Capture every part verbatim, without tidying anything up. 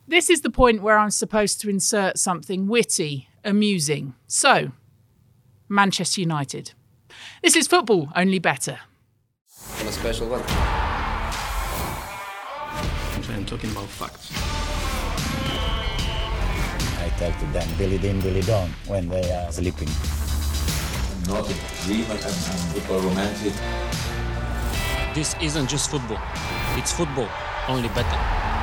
This is the point where I'm supposed to insert something witty, amusing. So, Manchester United. This is football, only better. On a special one. I'm talking about facts. I tell to them, Billy Din, Billy Don, when they are sleeping. Not a dream and, and football romantic. This isn't just football. It's football, only better.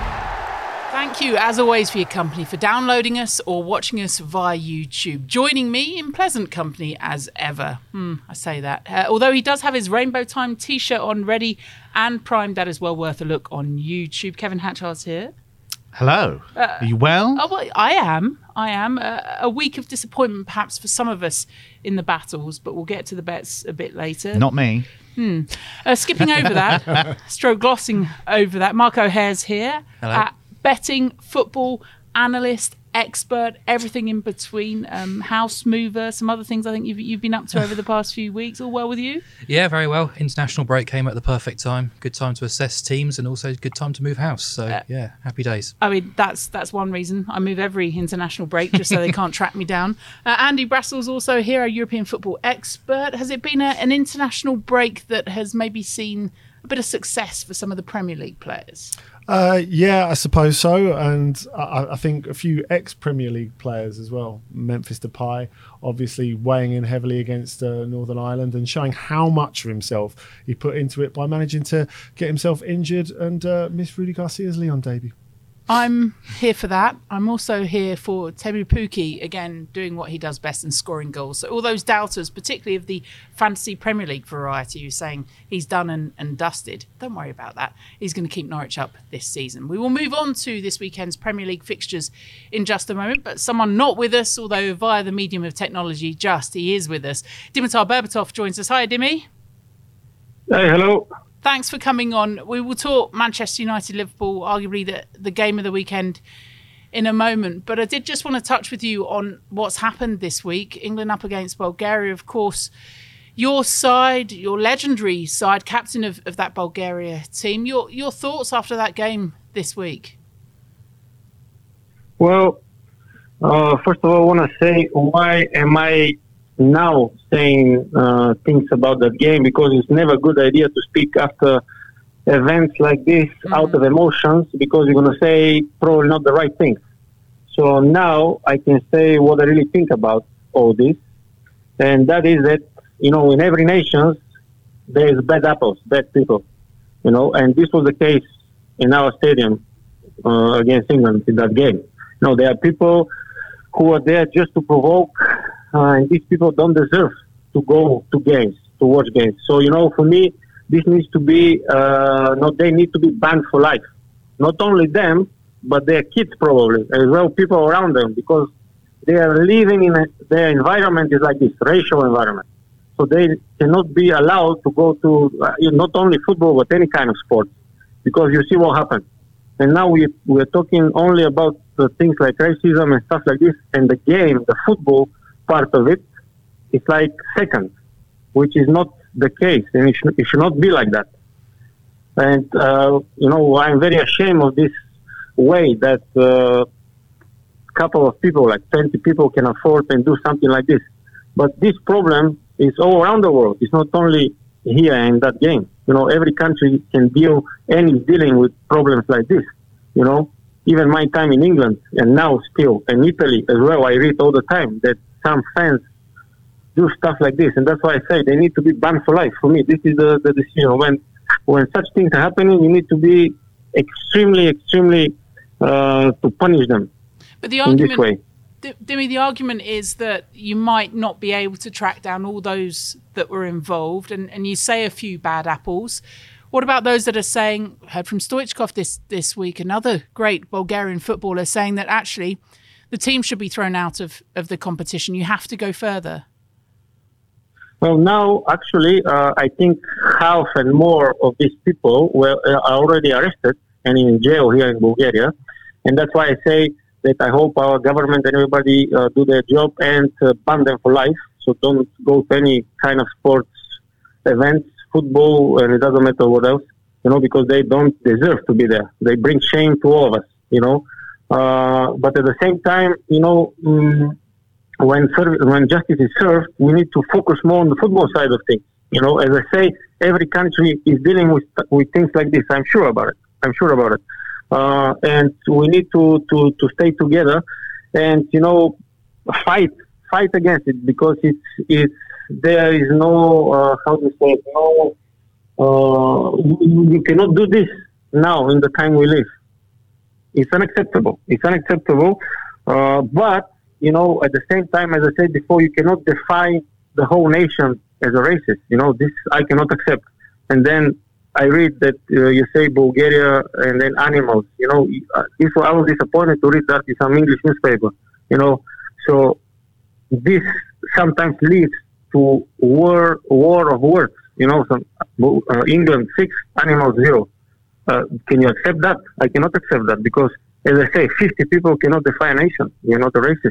Thank you, as always, for your company, for downloading us or watching us via YouTube. Joining me in pleasant company as ever. Hmm, I say that. Uh, although he does have his Rainbow Time t-shirt on ready and primed, that is well worth a look on YouTube. Kevin Hatchard's here. Hello. Uh, Are you well? Oh, well, I am. I am. Uh, a week of disappointment, perhaps, for some of us in the battles, but we'll get to the bets a bit later. Not me. Hmm. Uh, skipping over that, stroke glossing over that, Mark O'Hare's here. Hello. At betting, football, analyst, expert, everything in between, um, house mover, some other things I think you've, you've been up to over the past few weeks. All well with you? Yeah, very well. International break came at the perfect time. Good time to assess teams and also good time to move house. So, uh, yeah, happy days. I mean, that's that's one reason I move every international break, just so they can't track me down. Uh, Andy Brassell's also here, our European football expert. Has it been a, an international break that has maybe seen a bit of success for some of the Premier League players? Uh, yeah, I suppose so. And I, I think a few ex-Premier League players as well. Memphis Depay, obviously weighing in heavily against uh, Northern Ireland and showing how much of himself he put into it by managing to get himself injured and uh, miss Rudy Garcia's Lyon debut. I'm here for that. I'm also here for Teemu Pukki, again, doing what he does best and scoring goals. So all those doubters, particularly of the fantasy Premier League variety, who's saying he's done and, and dusted, don't worry about that. He's going to keep Norwich up this season. We will move on to this weekend's Premier League fixtures in just a moment, but someone not with us, although via the medium of technology, just, he is with us. Dimitar Berbatov joins us. Hi, Dimi. Hey, hello. Thanks for coming on. We will talk Manchester United, Liverpool, arguably the, the game of the weekend in a moment. But I did just want to touch with you on what's happened this week. England up against Bulgaria, of course. Your side, your legendary side, captain of, of that Bulgaria team. Your your thoughts after that game this week? Well, uh, first of all, I want to say, why am I now saying uh, things about that game? Because it's never a good idea to speak after events like this mm-hmm. out of emotions, because you're going to say probably not the right thing. So now I can say what I really think about all this, and that is that, you know, in every nation there is bad apples, bad people, you know, and this was the case in our stadium uh, against England in that game. You know, there are people who are there just to provoke. Uh, and these people don't deserve to go to games, to watch games. So, you know, for me, this needs to be, uh, no, they need to be banned for life. Not only them, but their kids probably, as well, people around them, because they are living in a, their environment is like this, racial environment. So they cannot be allowed to go to uh, not only football, but any kind of sport, because you see what happened. And now we, we're talking only about uh, things like racism and stuff like this, and the game, the football part of it, it's like second, which is not the case, and it should, it should not be like that. And uh, you know, I'm very ashamed of this way that a uh, couple of people, like twenty people, can afford and do something like this. But this problem is all around the world. It's not only here in that game. You know, every country can deal and is dealing with problems like this. You know, even my time in England, and now still in Italy as well, I read all the time that some fans do stuff like this, and that's why I say they need to be banned for life. For me, this is the, the decision. When when such things are happening, you need to be extremely, extremely uh, to punish them. But the argument, in this way. D- Dimi, the argument is that you might not be able to track down all those that were involved, and, and you say a few bad apples. What about those that are saying, heard from Stoichkov this, this week, another great Bulgarian footballer, saying that actually the team should be thrown out of, of the competition. You have to go further. Well, now, actually, uh, I think half and more of these people were uh, are already arrested and in jail here in Bulgaria. And that's why I say that I hope our government and everybody uh, do their job and uh, ban them for life. So don't go to any kind of sports events, football, and it doesn't matter what else, you know, because they don't deserve to be there. They bring shame to all of us, you know. Uh, but at the same time, you know, um, when serv- when justice is served, we need to focus more on the football side of things. You know, as I say, every country is dealing with with things like this. I'm sure about it. I'm sure about it. Uh, and we need to, to, to stay together and, you know, fight fight against it, because it's it's there is no uh, how to say it, no uh, you, you cannot do this now in the time we live. It's unacceptable. It's unacceptable. Uh, but you know, at the same time, as I said before, you cannot defy the whole nation as a racist. You know, this I cannot accept. And then I read that uh, you say Bulgaria and then animals. You know, uh, this I was disappointed to read that in some English newspaper. You know, so this sometimes leads to war war of words. You know, some uh, England six, animals zero. Uh, can you accept that? I cannot accept that, because, as I say, fifty people cannot defy a nation. You're not a racist.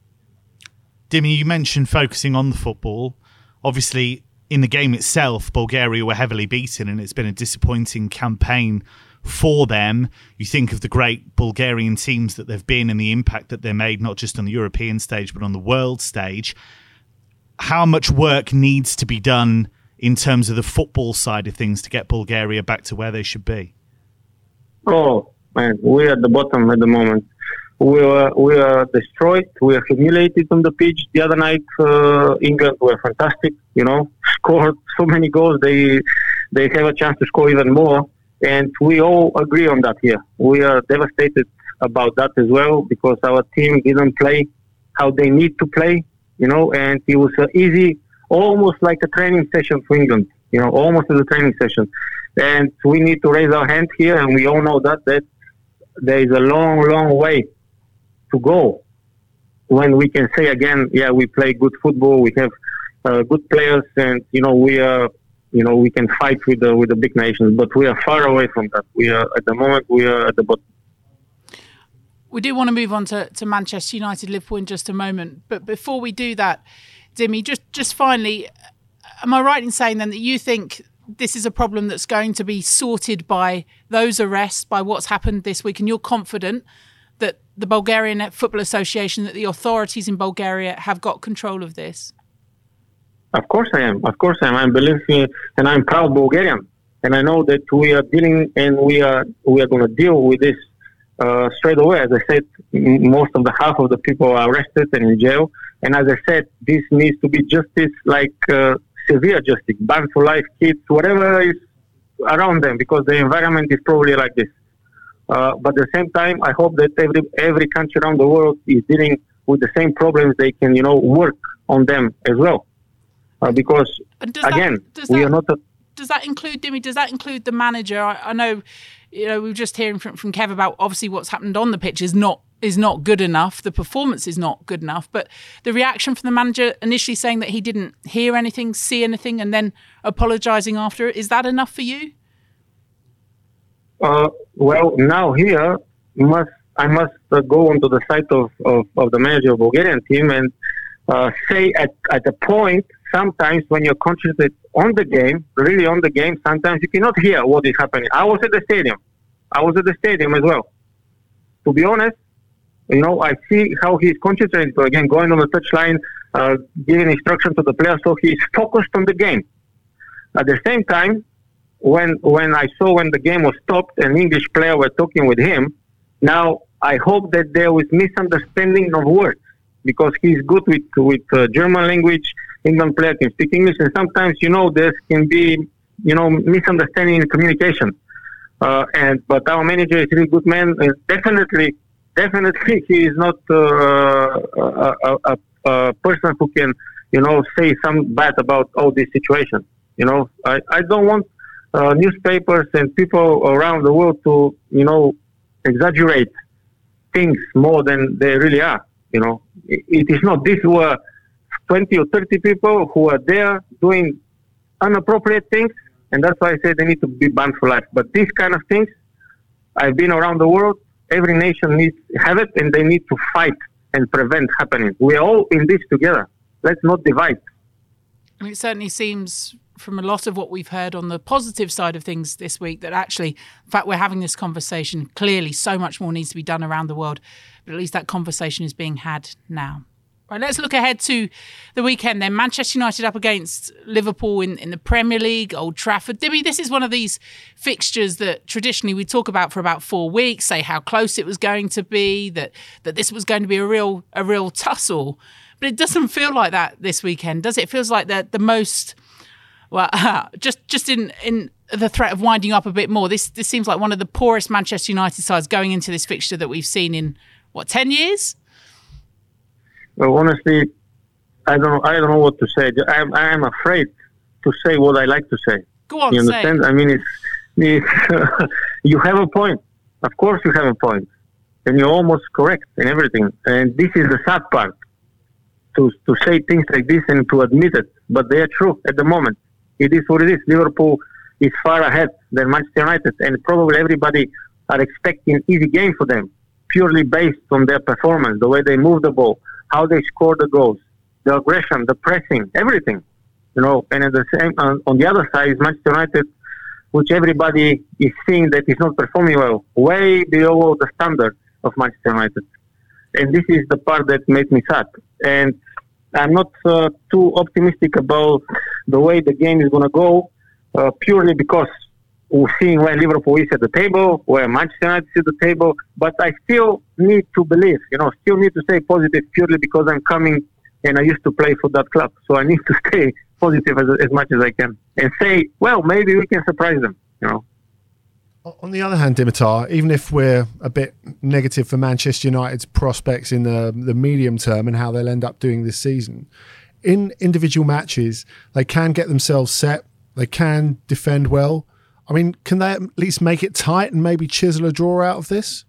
Dimi, you mentioned focusing on the football. Obviously, in the game itself, Bulgaria were heavily beaten, and it's been a disappointing campaign for them. You think of the great Bulgarian teams that they've been and the impact that they made, not just on the European stage, but on the world stage. How much work needs to be done in terms of the football side of things to get Bulgaria back to where they should be? Oh, man, we're at the bottom at the moment. We are, we are destroyed. We are humiliated on the pitch. The other night, uh, England were fantastic, you know, scored so many goals. They they have a chance to score even more. And we all agree on that here. We are devastated about that as well, because our team didn't play how they need to play, you know, and it was uh, easy, almost like a training session for England, you know, almost as a training session. And we need to raise our hand here, and we all know that, that there is a long, long way to go when we can say again, yeah, we play good football, we have uh, good players, and, you know, we are, you know, we can fight with the, with the big nations, but we are far away from that. We are, at the moment, we are at the bottom. We do want to move on to, to Manchester United, Liverpool in just a moment. But before we do that, Dimi, just, just finally, am I right in saying then that you think this is a problem that's going to be sorted by those arrests, by what's happened this week, and you're confident that the Bulgarian Football Association, that the authorities in Bulgaria have got control of this? Of course I am. Of course I am. I believe in, and I'm proud Bulgarian. And I know that we are dealing, and we are we are going to deal with this uh, straight away. As I said, m- most of the half of the people are arrested and in jail. And as I said, this needs to be justice, like uh, severe justice, banned for life, kids, whatever is around them, because the environment is probably like this. Uh, but at the same time, I hope that every every country around the world is dealing with the same problems. They can, you know, work on them as well. Uh, because, again, that, we that, are not... A, does that include, Dimi, does that include the manager? I, I know, you know, we were just hearing from, from Kev about obviously what's happened on the pitch is not is not good enough. The performance is not good enough. But the reaction from the manager initially saying that he didn't hear anything, see anything, and then apologising after it, is that enough for you? Uh, well, now here, must I must uh, go onto the site of, of, of the manager of the Bulgarian team and uh, say at, at a point, sometimes when you're concentrated on the game, really on the game, sometimes you cannot hear what is happening. I was at the stadium. I was at the stadium as well. To be honest, you know, I see how he's concentrated, again, going on the touchline, uh, giving instruction to the players, so he's focused on the game. At the same time, when when I saw when the game was stopped and English players were talking with him, now I hope that there was misunderstanding of words, because he's good with, with uh, German language. England player can speak English, and sometimes, you know, there can be, you know, misunderstanding in communication. Uh, and but our manager is a really good man. And definitely, definitely, he is not uh, a, a, a, a person who can, you know, say some bad about all this situation. You know, I, I don't want uh, newspapers and people around the world to, you know, exaggerate things more than they really are. You know, it, it is not. These were twenty or thirty people who are there doing inappropriate things, and that's why I say they need to be banned for life. But these kind of things, I've been around the world, every nation needs to have it, and they need to fight and prevent happening. We're all in this together. Let's not divide. I mean, it certainly seems from a lot of what we've heard on the positive side of things this week that actually, in fact, we're having this conversation. Clearly, so much more needs to be done around the world, but at least that conversation is being had now. Right, let's look ahead to the weekend then. Manchester United up against Liverpool in, in the Premier League, Old Trafford. Dibby, this is one of these fixtures that traditionally we talk about for about four weeks, say how close it was going to be, that that this was going to be a real a real tussle. But it doesn't feel like that this weekend, does it? It feels like the, the most... Well, uh, just just in, in the threat of winding up a bit more, this this seems like one of the poorest Manchester United sides going into this fixture that we've seen in, what, ten years? Well, honestly, I don't I don't know what to say. I'm I'm afraid to say what I like to say. Go on, you understand? say. I mean, it's, it's you have a point. Of course, you have a point, and you're almost correct in everything. And this is the sad part, to to say things like this and to admit it. But they are true at the moment. It is what it is. Liverpool is far ahead than Manchester United, and probably everybody are expecting easy game for them, purely based on their performance, the way they move the ball, how they score the goals, the aggression, the pressing, everything. You know, and at the same on, on the other side is Manchester United, which everybody is seeing that is not performing well, way below the standard of Manchester United. And this is the part that made me sad. And I'm not uh, too optimistic about the way the game is going to go, uh, purely because we're seeing where Liverpool is at the table, where Manchester United is at the table. But I still need to believe, you know, still need to stay positive purely because I'm coming and I used to play for that club. So I need to stay positive as, as much as I can and say, well, maybe we can surprise them, you know. On the other hand, Dimitar, even if we're a bit negative for Manchester United's prospects in the, the medium term and how they'll end up doing this season, in individual matches, they can get themselves set, they can defend well. I mean, can they at least make it tight and maybe chisel a draw out of this?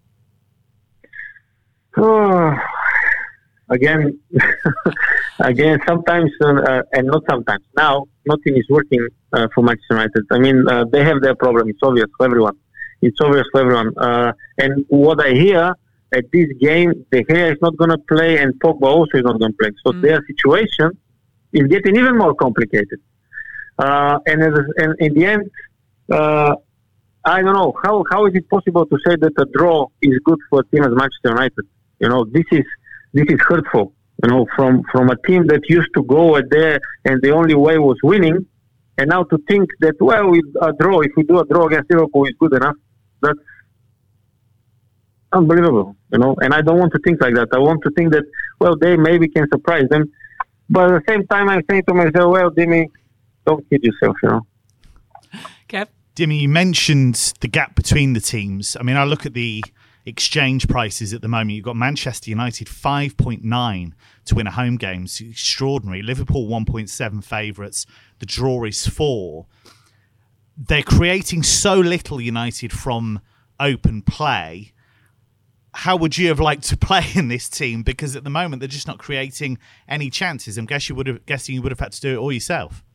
Oh, again, again, sometimes, uh, and not sometimes. Now, nothing is working uh, for Manchester United. I mean, uh, they have their problem. It's obvious for everyone. It's obvious for everyone. Uh, and what I hear at this game, De Gea is not going to play and Pogba also is not going to play. So mm. their situation is getting even more complicated. Uh, and, as, and in the end, uh, I don't know, how how is it possible to say that a draw is good for a team as Manchester United? You know, this is this is hurtful. You know, from, from a team that used to go there and the only way was winning, and now to think that, well, with a draw, if we do a draw against Liverpool, is good enough. That's unbelievable, you know. And I don't want to think like that. I want to think that, well, they maybe can surprise them. But at the same time, I'm saying to myself, well, Dimi, don't kid yourself, you know. Kev? Dimi, you mentioned the gap between the teams. I mean, I look at the exchange prices at the moment. You've got Manchester United five point nine to win a home game. It's extraordinary. Liverpool one point seven favourites. The draw is four. They're creating so little, United, from open play. How would you have liked to play in this team? Because at the moment they're just not creating any chances. I'm guess you would have guessing you would have had to do it all yourself.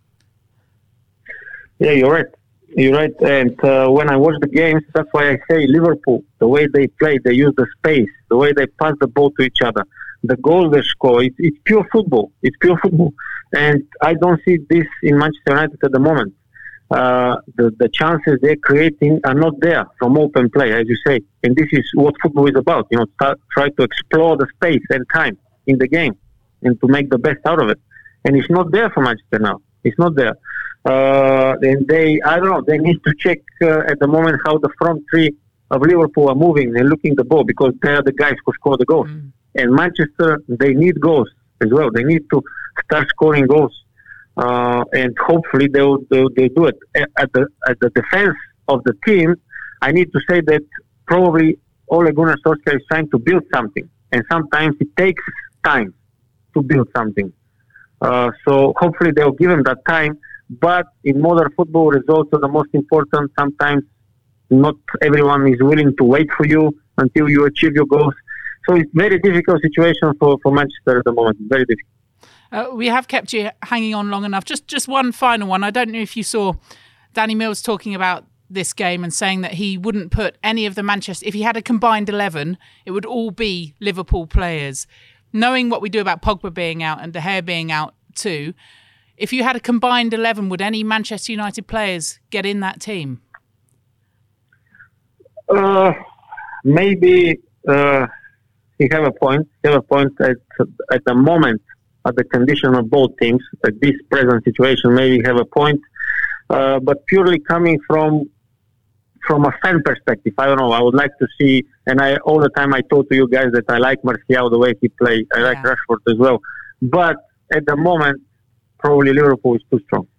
Yeah, you're right. You're right. And uh, when I watch the games, that's why I say Liverpool, the way they play, they use the space, the way they pass the ball to each other, the goals they score, it, it's pure football. It's pure football. And I don't see this in Manchester United at the moment. Uh, the, the chances they're creating are not there from open play, as you say. And this is what football is about, you know, start, try to explore the space and time in the game and to make the best out of it. And it's not there for Manchester now. It's not there. Uh, and they, I don't know, they need to check uh, at the moment how the front three of Liverpool are moving and looking the ball, because they are the guys who score the goals. Mm. And Manchester, they need goals as well. They need to start scoring goals. Uh, and hopefully they'll, they'll, they'll do it. At the, at the defense of the team, I need to say that probably Ole Gunnar Solskjaer is trying to build something. And sometimes it takes time to build something. Uh, so hopefully they'll give him that time. But in modern football, results are the most important. Sometimes not everyone is willing to wait for you until you achieve your goals. So it's a very difficult situation for, for Manchester at the moment. Very difficult. Uh, we have kept you hanging on long enough. Just just one final one. I don't know if you saw Danny Mills talking about this game and saying that he wouldn't put any of the Manchester... If he had a combined eleven, it would all be Liverpool players. Knowing what we do about Pogba being out and De Gea being out too, If you had a combined eleven, would any Manchester United players get in that team? Uh, maybe uh, you have a point. You have a point at at the moment, at the condition of both teams, at this present situation. Maybe you have a point, uh, but purely coming from from a fan perspective, I don't know. I would like to see, and I all the time I told to you guys that I like Martial the way he plays. I like Yeah. Rashford as well, but at the moment, probably Liverpool is too strong.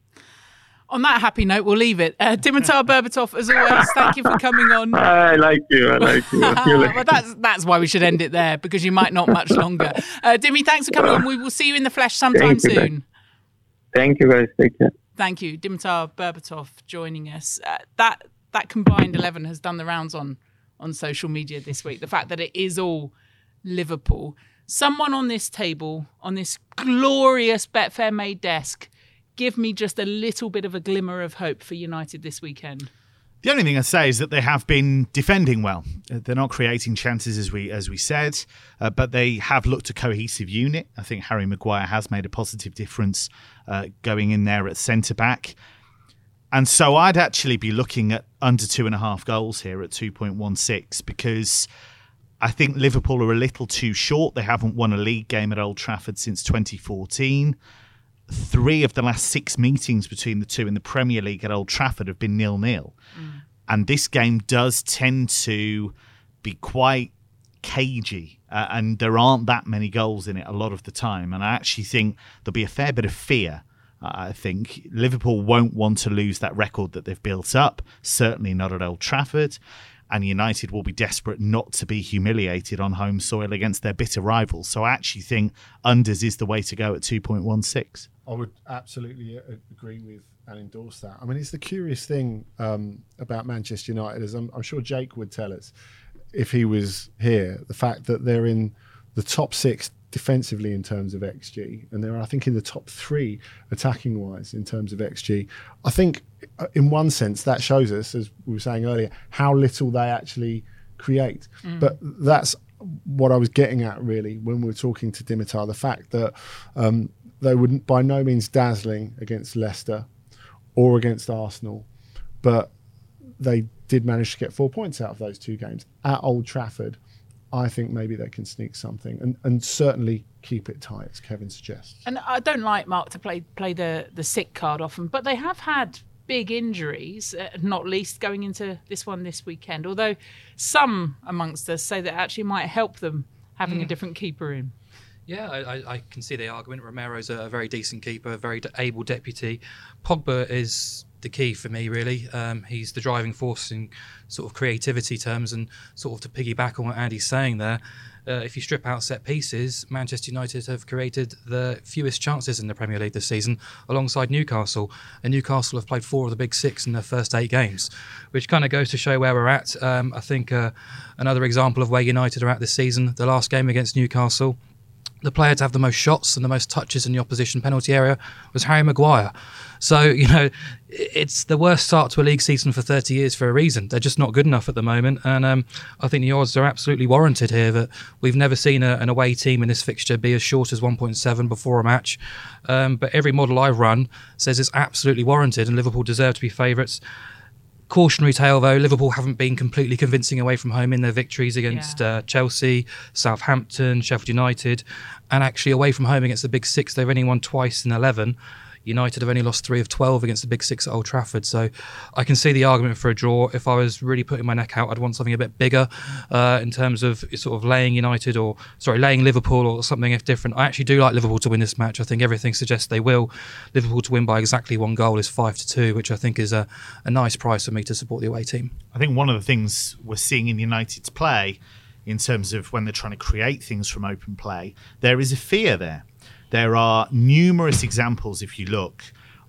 On that happy note, we'll leave it. Uh, Dimitar Berbatov, as always, thank you for coming on. I like you. I like you. See you later. Well, that's that's why we should end it there, because you might not much longer. Uh, Dimmy, thanks for coming on. We will see you in the flesh sometime Thank you, soon. Thank you, guys. Take care. Thank you, Dimitar Berbatov, joining us. Uh, that that combined eleven has done the rounds on on social media this week. The fact that it is all Liverpool. Someone on this table, on this glorious Betfair made desk, give me just a little bit of a glimmer of hope for United this weekend. The only thing I say is that they have been defending well. Uh, They're not creating chances, as we as we said, uh, but they have looked a cohesive unit. I think Harry Maguire has made a positive difference uh, going in there at centre back. And so I'd actually be looking at under two and a half goals here at two point one six, because I think Liverpool are a little too short. They haven't won a league game at Old Trafford since twenty fourteen. Three of the last six meetings between the two in the Premier League at Old Trafford have been nil-nil. Mm. And this game does tend to be quite cagey, uh, and there aren't that many goals in it a lot of the time. And I actually think there'll be a fair bit of fear. Uh, I think Liverpool won't want to lose that record that they've built up, certainly not at Old Trafford. And United will be desperate not to be humiliated on home soil against their bitter rivals. So I actually think unders is the way to go at two point one six. I would absolutely agree with and endorse that. I mean, it's the curious thing um, about Manchester United, as I'm, I'm sure Jake would tell us if he was here, the fact that they're in the top six defensively in terms of X G, and they're, I think, in the top three attacking-wise in terms of X G. I think, in one sense, that shows us, as we were saying earlier, how little they actually create. Mm. But that's what I was getting at, really, when we were talking to Dimitar, the fact that um, they were by no means dazzling against Leicester or against Arsenal, but they did manage to get four points out of those two games at Old Trafford. I think maybe they can sneak something and, and certainly keep it tight, as Kevin suggests. And I don't like Mark to play play the, the sick card often, but they have had big injuries, uh, not least going into this one this weekend, although some amongst us say that actually might help them having mm. a different keeper in. Yeah, I, I can see the argument. Romero's a very decent keeper, a very able deputy. Pogba is the key for me, really. Um, he's the driving force in sort of creativity terms, and sort of to piggyback on what Andy's saying there, uh, if you strip out set pieces, Manchester United have created the fewest chances in the Premier League this season, alongside Newcastle. And Newcastle have played four of the big six in their first eight games, which kind of goes to show where we're at. Um, I think uh, another example of where United are at this season, the last game against Newcastle, the player to have the most shots and the most touches in the opposition penalty area was Harry Maguire. So, you know, it's the worst start to a league season for thirty years for a reason. They're just not good enough at the moment. And um, I think the odds are absolutely warranted here that we've never seen a, an away team in this fixture be as short as one point seven before a match. Um, but every model I've run says it's absolutely warranted and Liverpool deserve to be favourites. Cautionary tale, though, Liverpool haven't been completely convincing away from home in their victories against yeah. uh, Chelsea, Southampton, Sheffield United, and actually away from home against the Big Six, they've only won twice in eleven. United have only lost three of twelve against the Big Six at Old Trafford. So I can see the argument for a draw. If I was really putting my neck out, I'd want something a bit bigger uh, in terms of sort of laying United or, sorry, laying Liverpool or something if different. I actually do like Liverpool to win this match. I think everything suggests they will. Liverpool to win by exactly one goal is five to two, which I think is a, a nice price for me to support the away team. I think one of the things we're seeing in United's play, in terms of when they're trying to create things from open play, there is a fear there. There are numerous examples, if you look,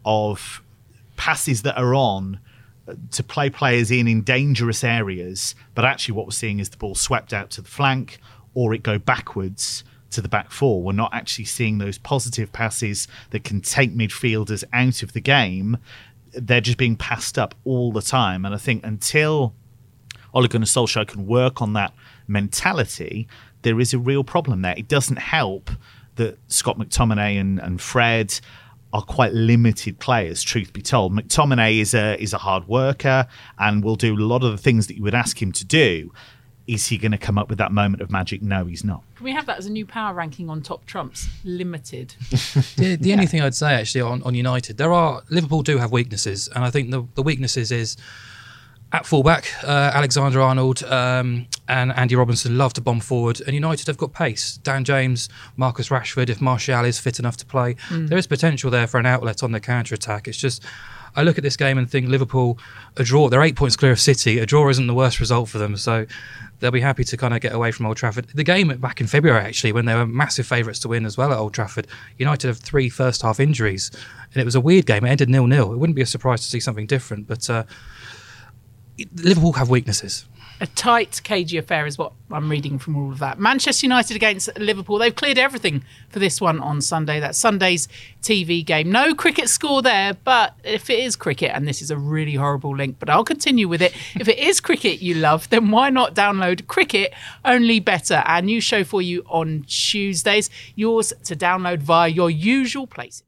of passes that are on to play players in in dangerous areas, but actually what we're seeing is the ball swept out to the flank or it go backwards to the back four. We're not actually seeing those positive passes that can take midfielders out of the game. They're just being passed up all the time. And I think until Ole Gunnar Solskjaer can work on that mentality, there is a real problem there. It doesn't help that Scott McTominay and, and Fred are quite limited players, truth be told. McTominay is a is a hard worker and will do a lot of the things that you would ask him to do. Is he going to come up with that moment of magic? No, he's not. Can we have that as a new power ranking on top trumps? Limited. The, the yeah. only thing I'd say actually on, on United, there are Liverpool do have weaknesses, and I think the, the weaknesses is at fullback, uh, Alexander Arnold um, and Andy Robinson love to bomb forward, and United have got pace. Dan James, Marcus Rashford, if Martial is fit enough to play, mm. there is potential there for an outlet on the counter-attack. It's just, I look at this game and think Liverpool, a draw, they're eight points clear of City, a draw isn't the worst result for them, so they'll be happy to kind of get away from Old Trafford. The game back in February, actually, when they were massive favourites to win as well at Old Trafford, United have three first-half injuries, and it was a weird game. It ended nil-nil. It wouldn't be a surprise to see something different, but uh, Liverpool have weaknesses. A tight, cagey affair is what I'm reading from all of that. Manchester United against Liverpool. They've cleared everything for this one on Sunday. That's Sunday's T V game. No cricket score there, but if it is cricket, and this is a really horrible link, but I'll continue with it. If it is cricket you love, then why not download Cricket Only Better, our new show for you on Tuesdays. Yours to download via your usual places.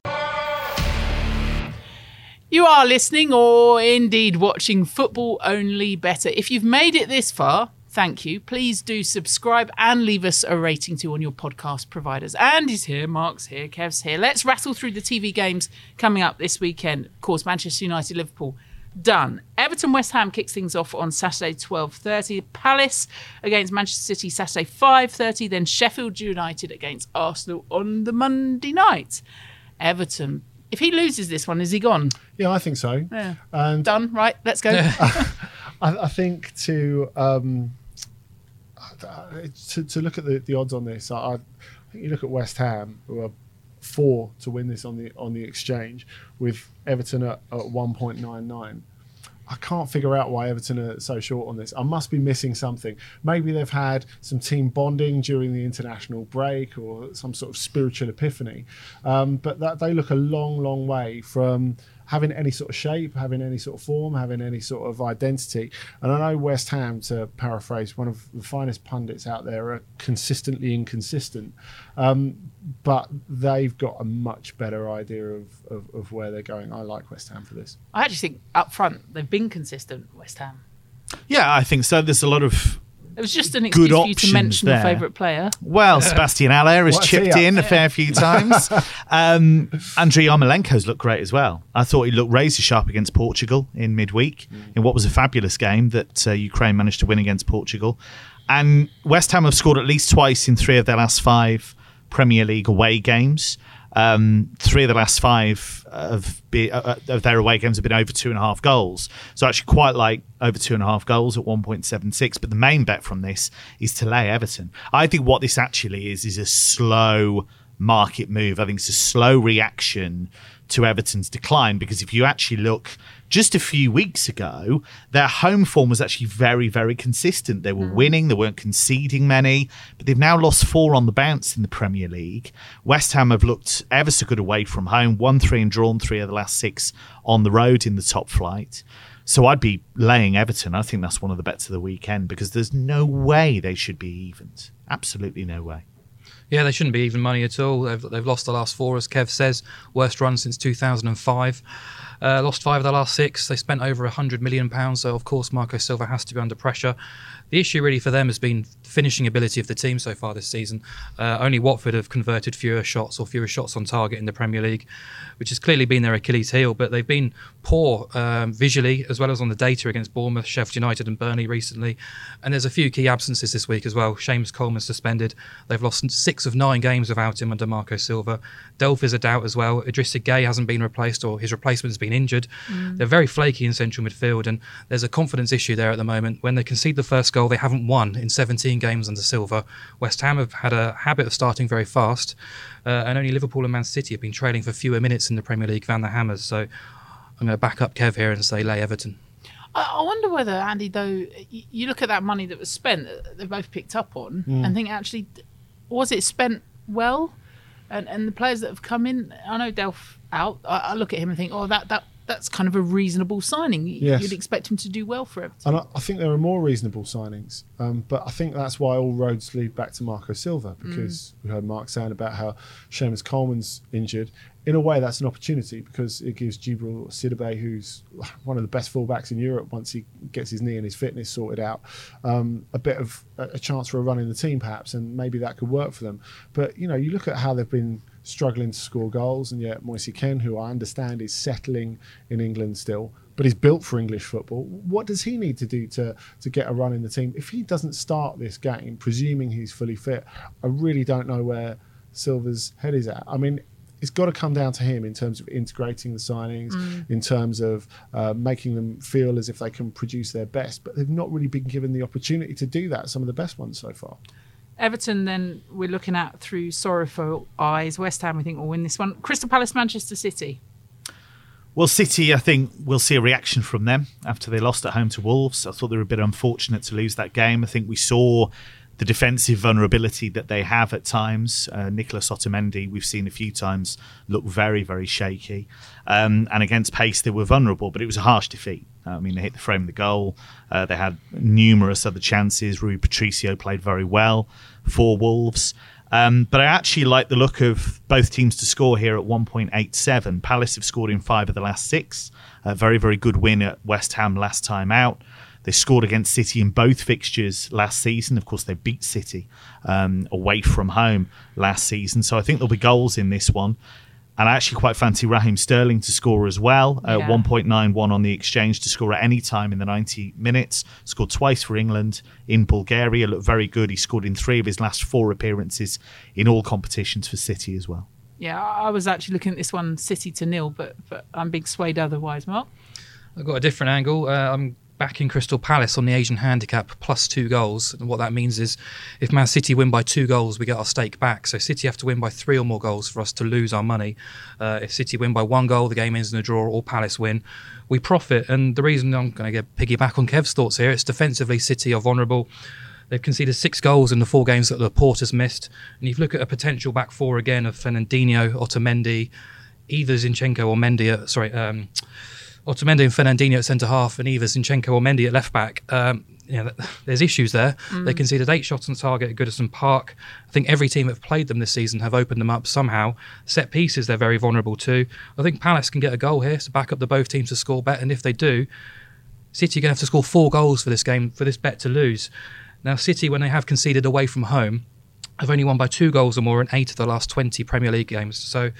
You are listening or indeed watching Football Only Better. If you've made it this far, thank you. Please do subscribe and leave us a rating too on your podcast providers. Andy's here, Mark's here, Kev's here. Let's rattle through the T V games coming up this weekend. Of course, Manchester United, Liverpool, done. Everton West Ham kicks things off on Saturday twelve thirty. Palace against Manchester City Saturday five thirty. Then Sheffield United against Arsenal on the Monday night. Everton, if he loses this one, is he gone? Yeah, I think so. Yeah. And done. Right, let's go. I, I think to um, to, to look at the, the odds on this, I, I think you look at West Ham, who are four to win this on the on the exchange, with Everton at, at one point nine nine. I can't figure out why Everton are so short on this. I must be missing something. Maybe they've had some team bonding during the international break or some sort of spiritual epiphany. Um, but that they look a long, long way from having any sort of shape, having any sort of form, having any sort of identity. And I know West Ham, to paraphrase one of the finest pundits out there, are consistently inconsistent. Um, but they've got a much better idea of, of, of where they're going. I like West Ham for this. I actually think up front they've been consistent, West Ham. Yeah, I think so. There's a lot of It was just an excuse for you to mention there. your favourite player. Well, Sebastian Haller has What's chipped in a fair few times. um, Andrei Yarmolenko's looked great as well. I thought he looked razor sharp against Portugal in midweek mm. in what was a fabulous game that uh, Ukraine managed to win against Portugal. And West Ham have scored at least twice in three of their last five Premier League away games. Um, three of the last five of, be, uh, of their away games have been over two and a half goals. So actually quite like over two and a half goals at one point seven six. But the main bet from this is to lay Everton. I think what this actually is is a slow market move. I think it's a slow reaction to Everton's decline, because if you actually look just a few weeks ago, their home form was actually very, very consistent. They were mm. winning, they weren't conceding many, but they've now lost four on the bounce in the Premier League. West Ham have looked ever so good away from home, won three and drawn three of the last six on the road in the top flight. So I'd be laying Everton. I think that's one of the bets of the weekend, because there's no way they should be evened. Absolutely no way. Yeah, they shouldn't be even money at all. They've, they've lost the last four, as Kev says. Worst run since two thousand five. Uh, lost five of the last six. They spent over one hundred million pounds, so of course Marco Silva has to be under pressure. The issue really for them has been finishing ability of the team so far this season. Uh, only Watford have converted fewer shots or fewer shots on target in the Premier League, which has clearly been their Achilles heel, but they've been poor um, visually as well as on the data against Bournemouth, Sheffield United and Burnley recently. And there's a few key absences this week as well. Seamus Coleman suspended. They've lost six of nine games without him under Marco Silva. Delph is a doubt as well. Idrissa Gueye hasn't been replaced, or his replacement has been injured. Mm. They're very flaky in central midfield, and there's a confidence issue there at the moment. When they concede the first goal, they haven't won in seventeen games under Silva. West Ham have had a habit of starting very fast, uh, and only Liverpool and Man City have been trailing for fewer minutes in the Premier League than the Hammers. So I'm going to back up Kev here and say lay Everton. I wonder whether, Andy, though, you look at that money that was spent, they both picked up on, mm. and think actually, was it spent well? And and the players that have come in, I know Delph out, I, I look at him and think, oh, that that that's kind of a reasonable signing. Yes. You'd expect him to do well for Everton. And I, I think there are more reasonable signings, um, but I think that's why all roads lead back to Marco Silva, because mm. we heard Mark saying about how Seamus Coleman's injured. In a way, that's an opportunity because it gives Djibril Sidibe, who's one of the best fullbacks in Europe once he gets his knee and his fitness sorted out, um, a bit of a, a chance for a run in the team perhaps, and maybe that could work for them. But, you know, you look at how they've been struggling to score goals, and yet Moise Kean, who I understand is settling in England still, but he's built for English football. What does he need to do to, to get a run in the team? If he doesn't start this game, presuming he's fully fit, I really don't know where Silva's head is at. I mean, it's got to come down to him in terms of integrating the signings, mm. in terms of uh, making them feel as if they can produce their best. But they've not really been given the opportunity to do that, some of the best ones so far. Everton, then, we're looking at through sorrowful eyes. West Ham, we think, will win this one. Crystal Palace, Manchester City. Well, City, I think we'll see a reaction from them after they lost at home to Wolves. I thought they were a bit unfortunate to lose that game. I think we saw the defensive vulnerability that they have at times. Uh, Nicolas Otamendi, we've seen a few times, look very, very shaky. Um, and against pace, they were vulnerable, but it was a harsh defeat. I mean, they hit the frame of the goal. Uh, they had numerous other chances. Rui Patricio played very well for Wolves. Um, but I actually like the look of both teams to score here at one point eight seven. Palace have scored in five of the last six. A very, very good win at West Ham last time out. They scored against City in both fixtures last season. Of course, they beat City um, away from home last season. So I think there'll be goals in this one. And I actually quite fancy Raheem Sterling to score as well. Uh, yeah. one point nine one on the exchange to score at any time in the ninety minutes. Scored twice for England in Bulgaria. Looked very good. He scored in three of his last four appearances in all competitions for City as well. Yeah, I was actually looking at this one, City to nil, but, but I'm being swayed otherwise. Mark? I've got a different angle. Uh, I'm backing Crystal Palace on the Asian handicap plus two goals. And what that means is if Man City win by two goals, we get our stake back. So City have to win by three or more goals for us to lose our money. Uh, if City win by one goal, the game ends in a draw, or Palace win, we profit. And the reason I'm going to get piggyback on Kev's thoughts here, it's defensively City are vulnerable. They've conceded six goals in the four games that the Porter's missed. And if you look at a potential back four again of Fernandinho, Otamendi, either Zinchenko or Mendy, uh, sorry, um, Otamendi and Fernandinho at centre half, and either Zinchenko or Mendy at left back. Um, you know, there's issues there. Mm. They conceded eight shots on target at Goodison Park. I think every team that have played them this season have opened them up somehow. Set pieces, they're very vulnerable too. I think Palace can get a goal here to back up the both teams to score bet, and if they do, City are going to have to score four goals for this game, for this bet to lose. Now, City, when they have conceded away from home, have only won by two goals or more in eight of the last twenty Premier League games. So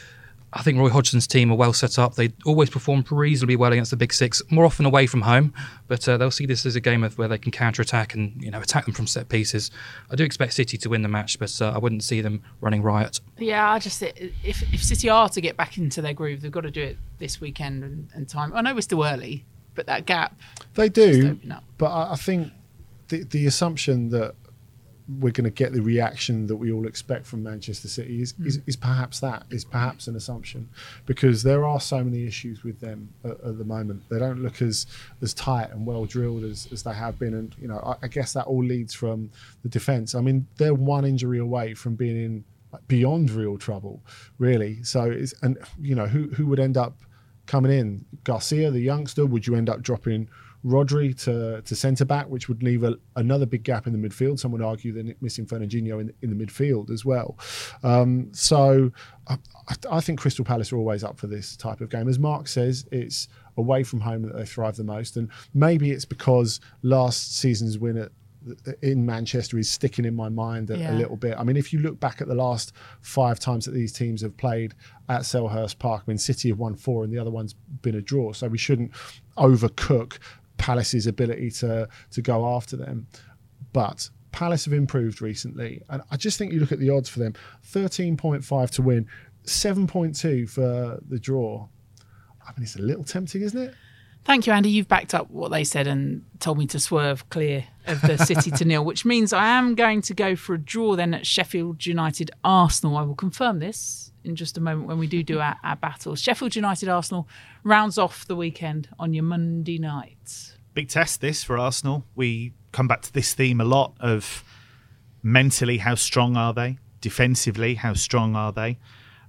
I think Roy Hodgson's team are well set up. They always perform reasonably well against the Big Six, more often away from home, but uh, they'll see this as a game of where they can counter-attack and, you know, attack them from set pieces. I do expect City to win the match, but uh, I wouldn't see them running riot. Yeah, I just if if City are to get back into their groove, they've got to do it this weekend and, and time. I know we're still early, but that gap they do. But I, I think the the assumption that we're going to get the reaction that we all expect from Manchester City is, mm. is, is perhaps that, is perhaps an assumption, because there are so many issues with them at, at the moment. They don't look as as tight and well drilled as, as they have been, and you know I, I guess that all leads from the defence. I mean, they're one injury away from being in like, beyond real trouble, really. So it's, and you know who who would end up coming in? Garcia, the youngster. Would you end up dropping Rodri to, to centre-back, which would leave a, another big gap in the midfield? Some would argue they're missing Fernandinho in, in the midfield as well. Um, so I, I think Crystal Palace are always up for this type of game. As Mark says, it's away from home that they thrive the most. And maybe it's because last season's win at in Manchester is sticking in my mind a, yeah. a little bit. I mean, if you look back at the last five times that these teams have played at Selhurst Park, I mean, City have won four and the other one's been a draw. So we shouldn't overcook Palace's ability to to go after them. But Palace have improved recently, and I just think you look at the odds for them: thirteen point five to win, seven point two for the draw. I mean, it's a little tempting, isn't it? Thank you, Andy. You've backed up what they said and told me to swerve clear of the City to nil, which means I am going to go for a draw then at Sheffield United Arsenal. I will confirm this in just a moment when we do do our, our battles. Sheffield United Arsenal rounds off the weekend on your Monday night. Big test this for Arsenal. We come back to this theme a lot of mentally, how strong are they? Defensively, how strong are they?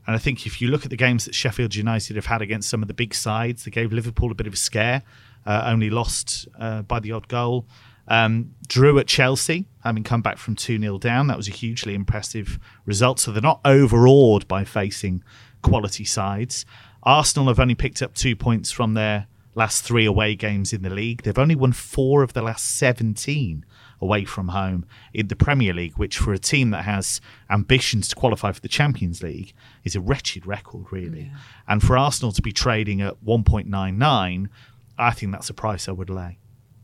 And I think if you look at the games that Sheffield United have had against some of the big sides, they gave Liverpool a bit of a scare, uh, only lost uh, by the odd goal. Um, drew at Chelsea, having come back from two nil down. That was a hugely impressive result. So they're not overawed by facing quality sides. Arsenal have only picked up two points from their last three away games in the league. They've only won four of the last seventeen away from home in the Premier League, which for a team that has ambitions to qualify for the Champions League is a wretched record, really. Yeah. And for Arsenal to be trading at one point nine nine, I think that's a price I would lay.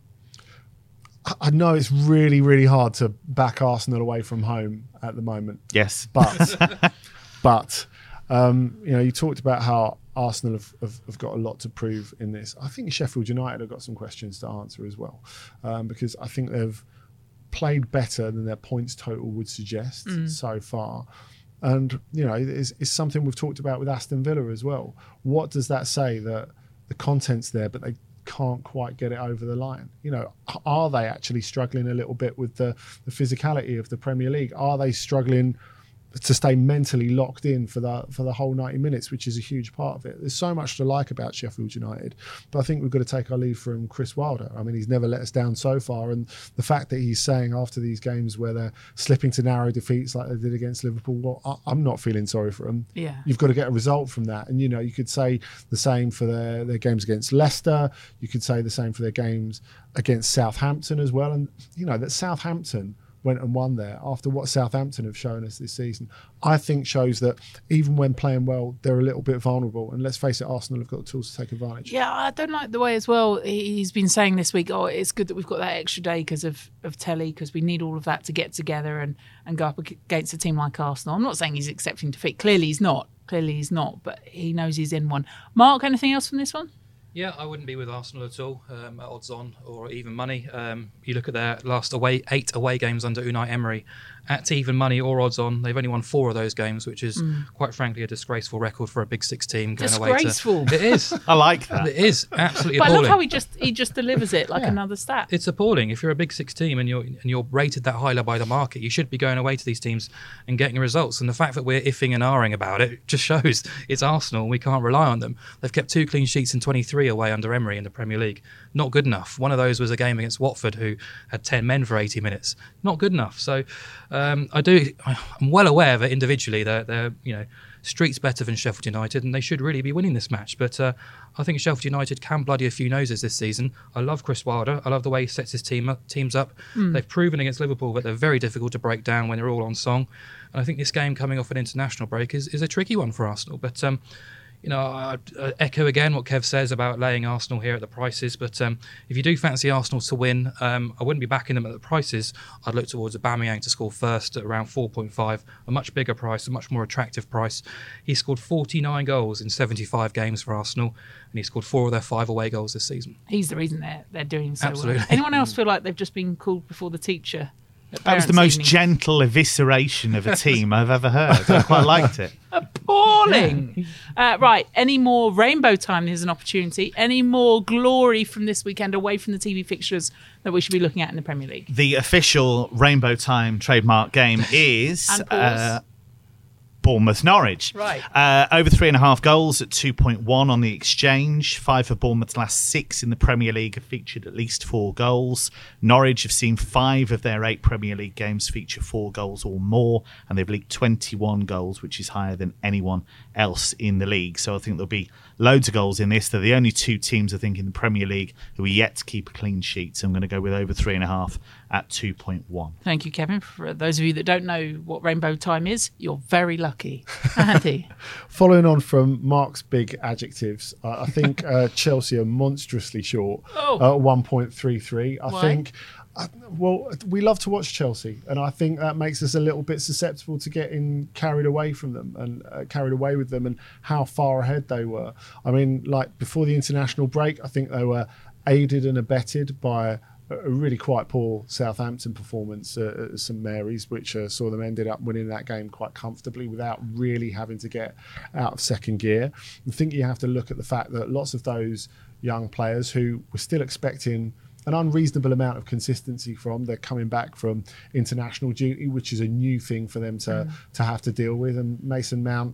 I know it's really, really hard to back Arsenal away from home at the moment. Yes. But, but um, you know, you talked about how Arsenal have, have, have got a lot to prove in this. I think Sheffield United have got some questions to answer as well, um, because I think they've played better than their points total would suggest mm. so far. And, you know, it's, it's something we've talked about with Aston Villa as well. What does that say? That the content's there, but they can't quite get it over the line. You know, are they actually struggling a little bit with the, the physicality of the Premier League? Are they struggling to stay mentally locked in for the for the whole ninety minutes, which is a huge part of it? There's so much to like about Sheffield United, but I think we've got to take our lead from Chris Wilder. I mean, he's never let us down so far, and the fact that he's saying after these games where they're slipping to narrow defeats like they did against Liverpool, well, I, I'm not feeling sorry for them. Yeah, you've got to get a result from that, and you know, you could say the same for their their games against Leicester. You could say the same for their games against Southampton as well, and you know that Southampton went and won there after what Southampton have shown us this season, I think shows that even when playing well, they're a little bit vulnerable. And let's face it, Arsenal have got the tools to take advantage. Yeah, I don't like the way as well he's been saying this week, oh, it's good that we've got that extra day because of, of telly, because we need all of that to get together and, and go up against a team like Arsenal. I'm not saying he's accepting defeat. Clearly he's not. Clearly he's not, but he knows he's in one. Mark, anything else from this one? Yeah, I wouldn't be with Arsenal at all, um, at odds on or even money. Um, you look at their last away eight away games under Unai Emery, at even money or odds on, they've only won four of those games, which is mm. quite frankly a disgraceful record for a Big Six team. Going disgraceful. Away to, it is. I like that. It is absolutely but appalling. I love how he just he just delivers it like yeah. another stat. It's appalling. If you're a Big Six team and you're and you're rated that highly by the market, you should be going away to these teams and getting results. And the fact that we're iffing and ahhing about it just shows it's Arsenal. We can't rely on them. They've kept two clean sheets in twenty-three away under Emery in the Premier League. Not good enough. One of those was a game against Watford, who had ten men for eighty minutes. Not good enough. So um, I do. I'm well aware that individually they're, they're you know streets better than Sheffield United, and they should really be winning this match. But uh, I think Sheffield United can bloody a few noses this season. I love Chris Wilder. I love the way he sets his team up, teams up. Mm. They've proven against Liverpool that they're very difficult to break down when they're all on song. And I think this game coming off an international break is, is a tricky one for Arsenal. But um, you know, I, I echo again what Kev says about laying Arsenal here at the prices. But um, if you do fancy Arsenal to win, um, I wouldn't be backing them at the prices. I'd look towards Aubameyang to score first at around four point five, a much bigger price, a much more attractive price. He scored forty-nine goals in seventy-five games for Arsenal, and he scored four of their five away goals this season. He's the reason they're, they're doing so Absolutely. well. Anyone else feel like they've just been called before the teacher? That was the most evening. gentle evisceration of a team I've ever heard. I quite liked it. Appalling. Yeah. Uh, right. Any more Rainbow Time? Here's an opportunity. Any more glory from this weekend away from the T V fixtures that we should be looking at in the Premier League? The official Rainbow Time trademark game is uh, Bournemouth Norwich. Right. Uh, over three and a half goals at two point one on the exchange. Five of Bournemouth's last six in the Premier League have featured at least four goals. Norwich have seen five of their eight Premier League games feature four goals or more, and they've leaked twenty-one goals, which is higher than anyone else in the league. So I think there'll be loads of goals in this. They're the only two teams, I think, in the Premier League who are yet to keep a clean sheet. So I'm going to go with over three and a half at two point one. Thank you, Kevin. For those of you that don't know what Rainbow Time is, you're very lucky. Andy. Following on from Mark's big adjectives, uh, I think uh, Chelsea are monstrously short oh. at one point three three. I Why? think, uh, well, we love to watch Chelsea, and I think that makes us a little bit susceptible to getting carried away from them and uh, carried away with them and how far ahead they were. I mean, like before the international break, I think they were aided and abetted by a really quite poor Southampton performance uh, at St Mary's, which uh, saw them ended up winning that game quite comfortably without really having to get out of second gear. I think you have to look at the fact that lots of those young players who were still expecting an unreasonable amount of consistency from, they're coming back from international duty, which is a new thing for them to, mm. to have to deal with. And Mason Mount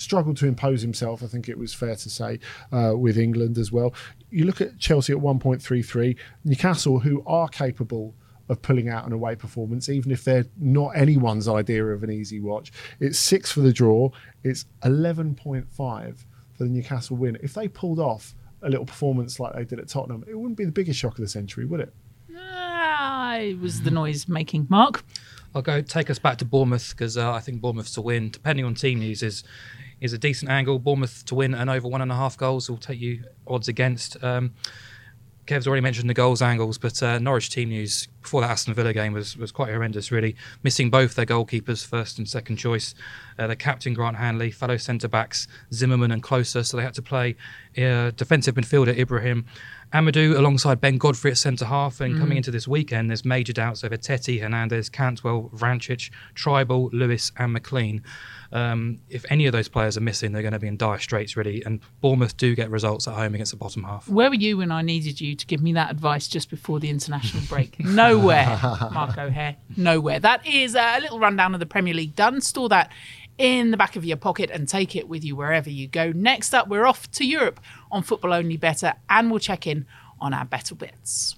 struggled to impose himself, I think it was fair to say, uh, with England as well. You look at Chelsea at one point three three, Newcastle, who are capable of pulling out an away performance, even if they're not anyone's idea of an easy watch. It's six for the draw. It's eleven point five for the Newcastle win. If they pulled off a little performance like they did at Tottenham, it wouldn't be the biggest shock of the century, would it? Ah, it was the noise making. Mark? I'll go take us back to Bournemouth because uh, I think Bournemouth to win, depending on team news, is is a decent angle. Bournemouth to win and over one and a half goals will take you odds against. Um, Kev's already mentioned the goals angles, but uh, Norwich team news before that Aston Villa game was, was quite horrendous, really. Missing both their goalkeepers, first and second choice. Uh, their captain, Grant Hanley, fellow centre-backs, Zimmerman and Closer, so they had to play uh, defensive midfielder Ibrahim Amadou alongside Ben Godfrey at centre-half, and mm. coming into this weekend, there's major doubts over Teti, Hernandez, Cantwell, Vrancic, Tribal, Lewis and McLean. Um, if any of those players are missing, they're going to be in dire straits, really. And Bournemouth do get results at home against the bottom half. Where were you when I needed you to give me that advice just before the international break? Nowhere, Mark O'Hare. Nowhere. That is a little rundown of the Premier League done. Store that in the back of your pocket and take it with you wherever you go. Next up, we're off to Europe on Football Only Better, and we'll check in on our Better Bits.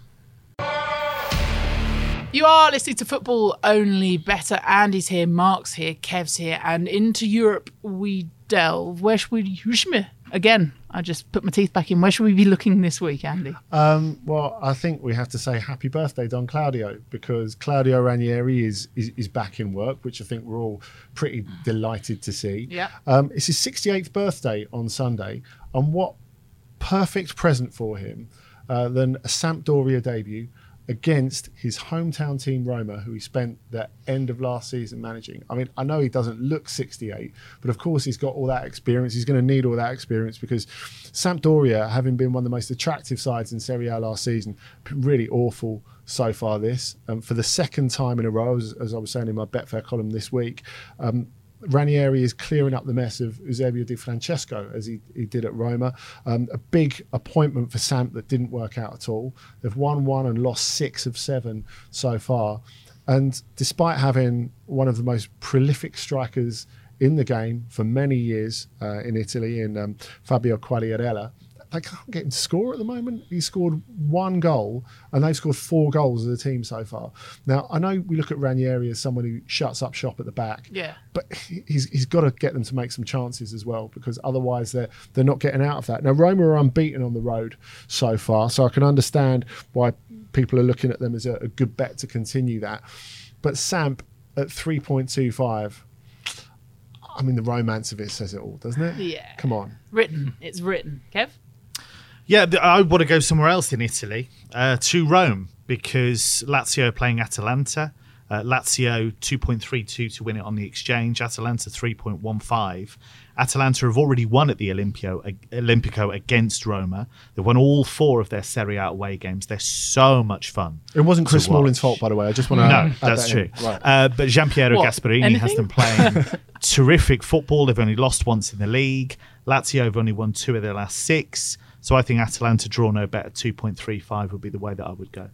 You are listening to Football Only Better. Andy's here, Mark's here, Kev's here, and into Europe we delve. Where should we... Again, I just put my teeth back in. Where should we be looking this week, Andy? Um, well, I think we have to say happy birthday, Don Claudio, because Claudio Ranieri is, is is back in work, which I think we're all pretty delighted to see. Yeah. Um, it's his sixty-eighth birthday on Sunday, and what perfect present for him uh, than a Sampdoria debut against his hometown team Roma, who he spent the end of last season managing. I mean, I know he doesn't look sixty-eight, but of course he's got all that experience. He's going to need all that experience because Sampdoria, having been one of the most attractive sides in Serie A last season, been really awful so far this. Um, for the second time in a row, as, as I was saying in my Betfair column this week, um, Ranieri is clearing up the mess of Eusebio Di Francesco, as he, he did at Roma. Um, a big appointment for Samp that didn't work out at all. They've won one and lost six of seven so far. And despite having one of the most prolific strikers in the game for many years uh, in Italy, in um, Fabio Quagliarella, they can't get him to score at the moment. He scored one goal and they've scored four goals as a team so far. Now, I know we look at Ranieri as someone who shuts up shop at the back, yeah, but he's he's got to get them to make some chances as well, because otherwise they're, they're not getting out of that. Now, Roma are unbeaten on the road so far, so I can understand why people are looking at them as a, a good bet to continue that. But Samp at three point two five, I mean, the romance of it says it all, doesn't it? Yeah. Come on. Written. It's written. Kev? Yeah, I want to go somewhere else in Italy, uh, to Rome, because Lazio are playing Atalanta. Uh, Lazio two point three two to win it on the exchange. Atalanta three point one five. Atalanta have already won at the Olimpio, Olimpico against Roma. They've won all four of their Serie A away games. They're so much fun. It wasn't Chris Smalling's fault, by the way. I just want to No, add that's that true. Right. Uh, but Giampiero What? Gasparini Anything? has them playing terrific football. They've only lost once in the league. Lazio have only won two of their last six. So I think Atalanta draw no better. two point three five would be the way that I would go.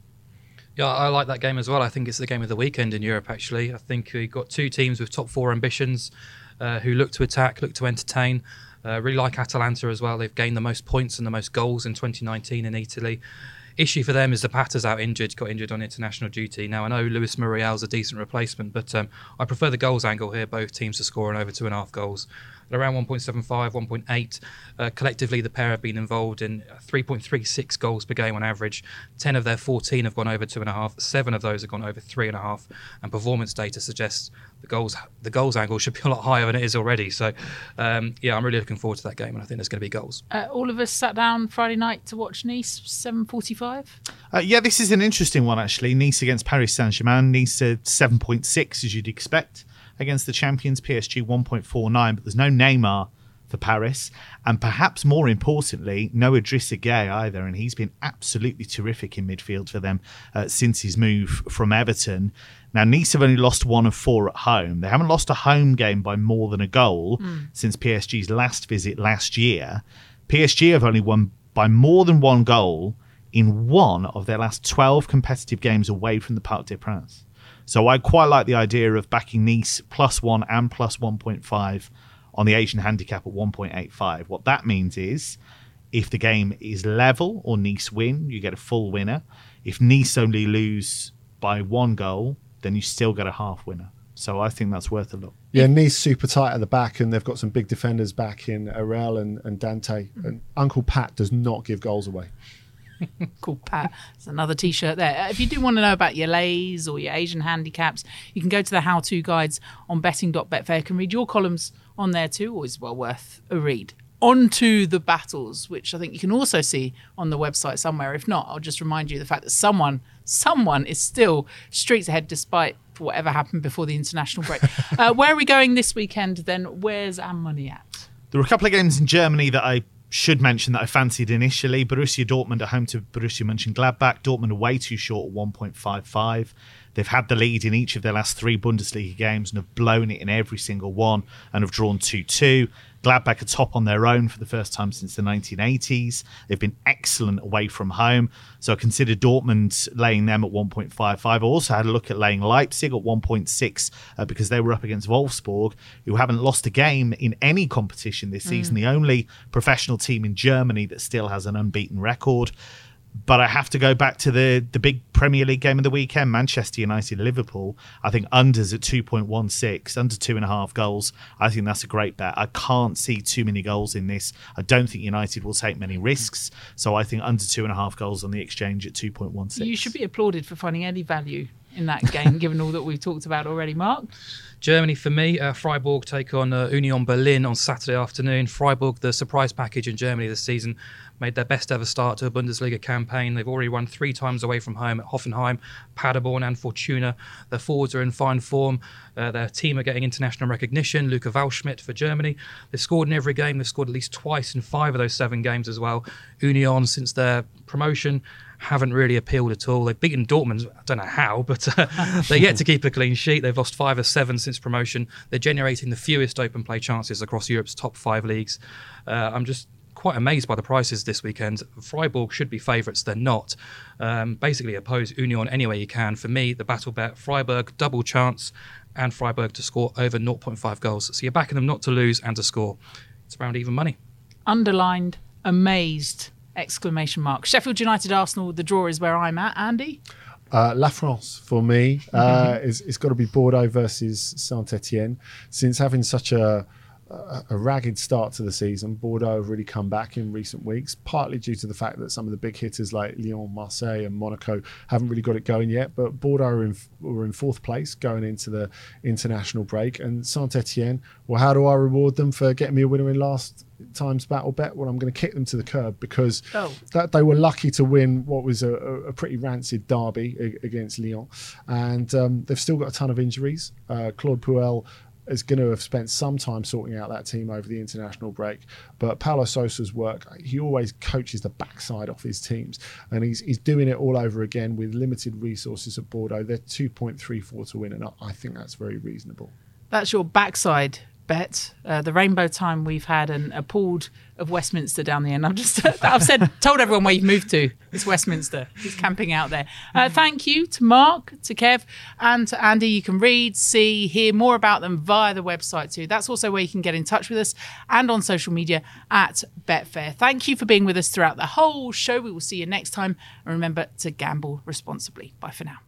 Yeah, I like that game as well. I think it's the game of the weekend in Europe, actually. I think we've got two teams with top four ambitions uh, who look to attack, look to entertain. Uh, really like Atalanta as well. They've gained the most points and the most goals in twenty nineteen in Italy. Issue for them is Zapata's out injured, got injured on international duty. Now, I know Luis Muriel's a decent replacement, but um, I prefer the goals angle here. Both teams are scoring over two and a half goals. At around one point seven five, one point eight. Uh, collectively, the pair have been involved in three point three six goals per game on average. ten of their fourteen have gone over two and a half. Seven of those have gone over three and a half. And performance data suggests the goals the goals angle should be a lot higher than it is already. So, um, yeah, I'm really looking forward to that game, and I think there's going to be goals. Uh, all of us sat down Friday night to watch Nice, seven forty-five. Uh, yeah, this is an interesting one, actually. Nice against Paris Saint-Germain. Nice at seven point six, as you'd expect, against the champions. P S G one point four nine, but there's no Neymar for Paris, and perhaps more importantly, no Idrissa Gueye either, and he's been absolutely terrific in midfield for them uh, since his move from Everton. Now, Nice have only lost one of four at home. They haven't lost a home game by more than a goal mm. since P S G's last visit last year. P S G have only won by more than one goal in one of their last twelve competitive games away from the Parc des Princes. So I quite like the idea of backing Nice plus one and plus one point five on the Asian handicap at one point eight five. What that means is if the game is level or Nice win, you get a full winner. If Nice only lose by one goal, then you still get a half winner. So I think that's worth a look. Yeah, Nice super tight at the back, and they've got some big defenders back in Arel and, and Dante. And Uncle Pat does not give goals away. Cool, Pat. It's another T-shirt there. Uh, If you do want to know about your lays or your Asian handicaps, you can go to the how-to guides on betting dot betfair. You can read your columns on there too. Always well worth a read. On to the battles, which I think you can also see on the website somewhere. If not, I'll just remind you of the fact that someone, someone is still streets ahead despite whatever happened before the international break. uh, where are we going this weekend then? Where's our money at? There were a couple of games in Germany that I should mention that I fancied initially. Borussia Dortmund at home to Borussia Mönchengladbach. Dortmund are way too short at one point five five. They've had the lead in each of their last three Bundesliga games and have blown it in every single one and have drawn two two. Gladbach are top on their own for the first time since the nineteen eighties. They've been excellent away from home. So I considered Dortmund laying them at one point five five. I also had a look at laying Leipzig at one point six uh, because they were up against Wolfsburg, who haven't lost a game in any competition this season. Mm. The only professional team in Germany that still has an unbeaten record. But I have to go back to the, the big Premier League game of the weekend, Manchester United-Liverpool. I think unders at two point one six, under two and a half goals. I think that's a great bet. I can't see too many goals in this. I don't think United will take many risks. So I think under two and a half goals on the exchange at two point one six. You should be applauded for finding any value in that game, given all that we've talked about already, Mark. Germany for me, uh, Freiburg take on uh, Union Berlin on Saturday afternoon. Freiburg, the surprise package in Germany this season, made their best ever start to a Bundesliga campaign. They've already won three times away from home at Hoffenheim, Paderborn and Fortuna. Their forwards are in fine form. Uh, their team are getting international recognition. Luca Waldschmidt for Germany. They've scored in every game. They've scored at least twice in five of those seven games as well. Union, since their promotion, haven't really appealed at all. They've beaten Dortmund, I don't know how, but uh, they're yet to keep a clean sheet. They've lost five of seven since promotion. They're generating the fewest open play chances across Europe's top five leagues. Uh, I'm just quite amazed by the prices this weekend. Freiburg should be favourites, they're not. Um, basically oppose Union any way you can. For me, the battle bet, Freiburg double chance and Freiburg to score over zero point five goals. So you're backing them not to lose and to score. It's around even money. Underlined, amazed, exclamation mark. Sheffield United Arsenal, the draw is where I'm at. Andy? Uh, La France for me uh, is it's got to be Bordeaux versus Saint-Etienne. Since having such a A, a ragged start to the season, Bordeaux have really come back in recent weeks, partly due to the fact that some of the big hitters like Lyon, Marseille and Monaco haven't really got it going yet, but Bordeaux are in, were in fourth place going into the international break. And Saint-Etienne, well, how do I reward them for getting me a winner in last time's battle bet? Well, I'm going to kick them to the curb because oh. that they were lucky to win what was a, a pretty rancid derby against Lyon. And um, they've still got a ton of injuries. Uh, Claude Puel is going to have spent some time sorting out that team over the international break. But Paulo Sousa's work, he always coaches the backside off his teams. And he's he's doing it all over again with limited resources at Bordeaux. They're two point three four to win, and I think that's very reasonable. That's your backside bet. Uh, the rainbow time we've had, and a pooled of Westminster down the end. I've just, I've said, told everyone where you've moved to. It's Westminster. He's camping out there. Uh, thank you to Mark, to Kev, and to Andy. You can read, see, hear more about them via the website too. That's also where you can get in touch with us and on social media at Betfair. Thank you for being with us throughout the whole show. We will see you next time. And remember to gamble responsibly. Bye for now.